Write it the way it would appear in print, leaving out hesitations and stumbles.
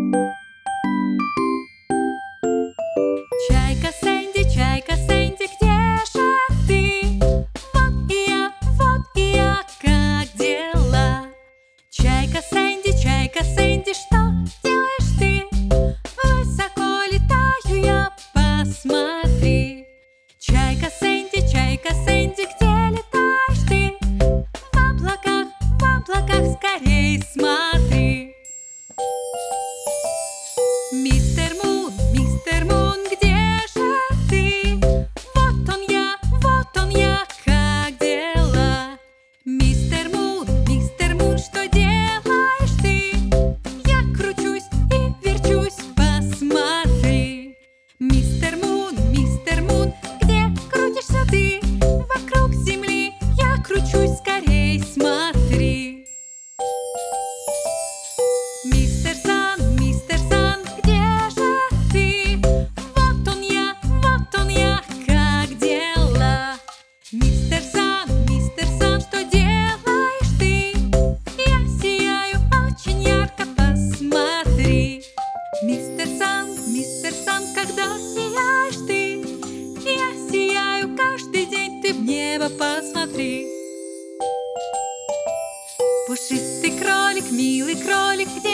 Чайка Сэнди, где же ты? Вот и я, как дела? Чайка Сэнди, что делаешь ты? Высоко летаю я, посмотри. Чайка Сэнди, где летаешь ты? В облаках, скорей смотри. Мистер Мун, где же ты? Вот он я, как дела? Мистер Мун, что делаешь ты? Я кручусь и верчусь, посмотри. Мистер Мун, где крутишься ты? Вокруг Земли я кручусь, скорей смотри. Мистер Сан, где же ты? Вот он я, как дела? Мистер Сан, что делаешь ты? Я сияю очень ярко, посмотри. Мистер Сан, когда сияешь ты? Я сияю каждый день, ты в небо посмотри. Пушистый кролик, милый кролик, где